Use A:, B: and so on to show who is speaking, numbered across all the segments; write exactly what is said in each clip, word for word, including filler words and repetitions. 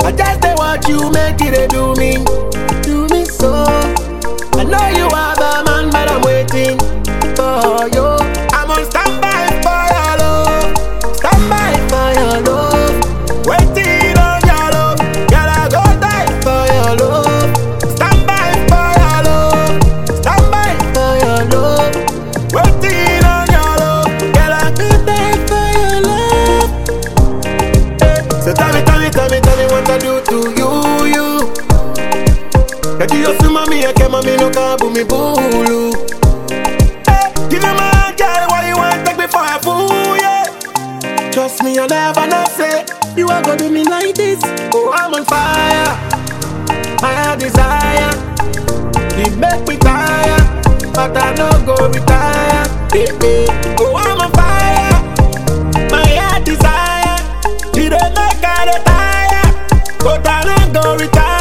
A: I just dey watch you make it dey do me, do me so. I know you are the man, but I'm waiting for you. I'm on standby for your love, standby for your love, waiting on your love. Girl, I go die for your love, standby for your love, standby for your love, waiting on your love. Girl, I go die for your love. Hey, so tell me, tell me, tell me, tell me what I do to you, you. That you just mommy, I can't mommy no kabu me bulu. Hey, give me my girl, why you want take me for a fool, yeah? Trust me, I'll never not say you are gonna do me like this. Oh, I'm on fire, my desire, it make me tired, but I no go retire. Hey, hey. Oh, I'm on fire, my desire, it don't make I retire, but I no go retire.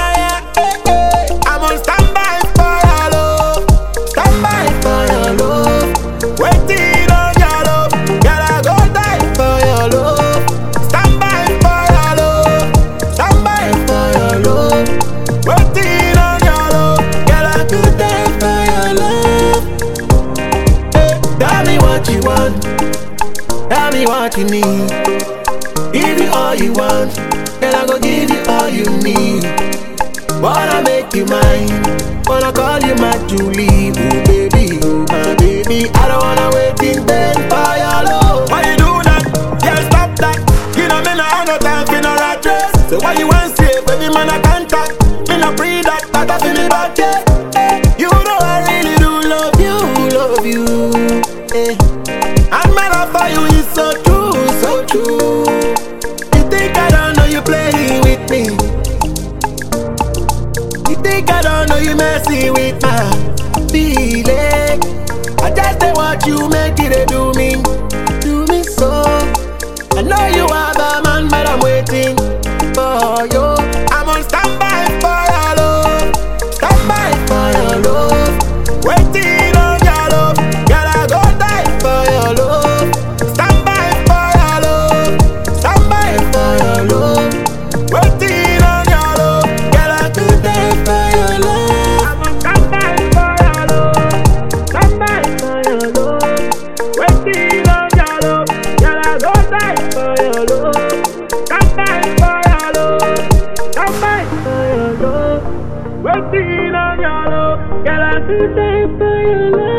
A: What you want, tell me what you need. Give you all you want, and I go give you all you need. Wanna make you mine, wanna call you my Julie. Oh baby, oh my baby, I don't wanna wait in bed for your love. Why you do that? Yeah, stop that. You know me no have no time for no rat race. So why you want say, baby man I can't talk. Me no breathe that, that I feel me back, yeah. Hey, you know I really do love you, love you. Hey. And my love for you is so true, so true. You think I don't know you playing with me? You think I don't know you messing with my feeling? I just dey watch you make it dey do me, do me so. I know you are the man, but I'm waiting for you. I'm on standby for your love, standby for your love, waiting on your love. Girl, I go die for your love, standby for your love, standby for your love, waiting on your love. Girl, I go die for your love. I'm on standby for your love, standby for your love, waiting on your love. Girl, I go die for your love, standby for your love, standby for your love, waiting on your love. Girl, I go die for your love.